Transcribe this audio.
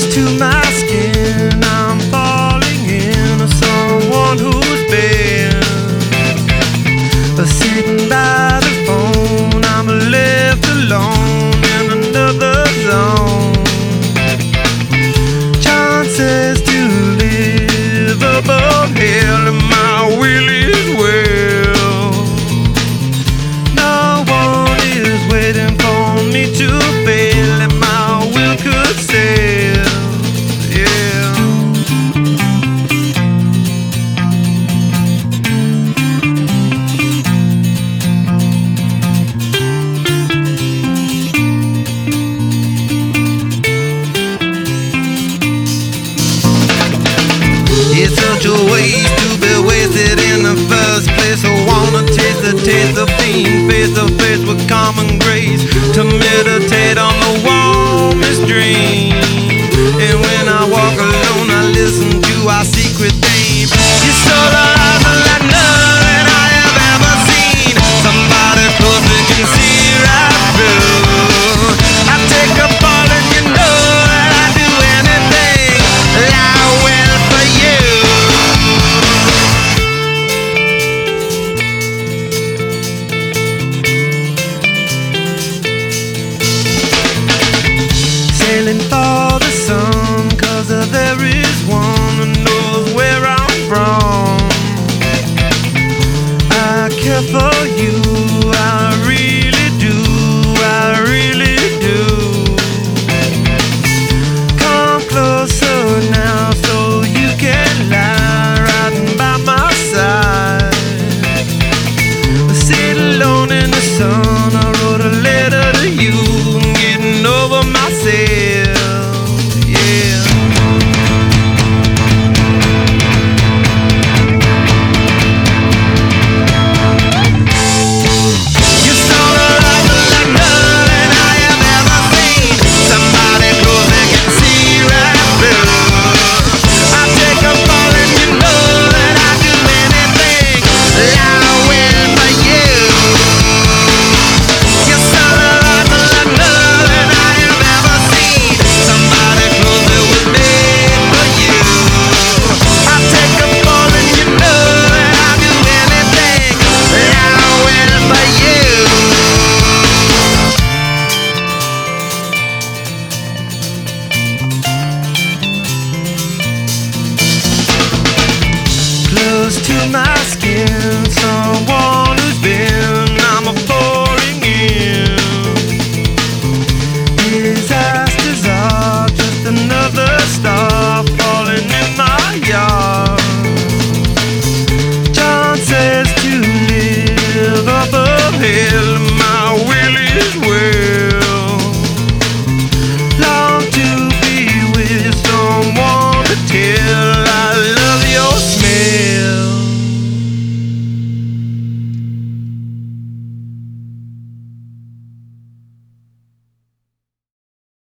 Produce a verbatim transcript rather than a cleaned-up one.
to my skin. I'm falling in someone who's been sitting by the phone. I'm left alone in another zone. Chances to live above hell, and my will is well. No one is waiting for me to fail, and my will could sail. Yeah. It's such a waste to be wasted in the first place. I wanna taste the taste of being face to face with common grace, to meditate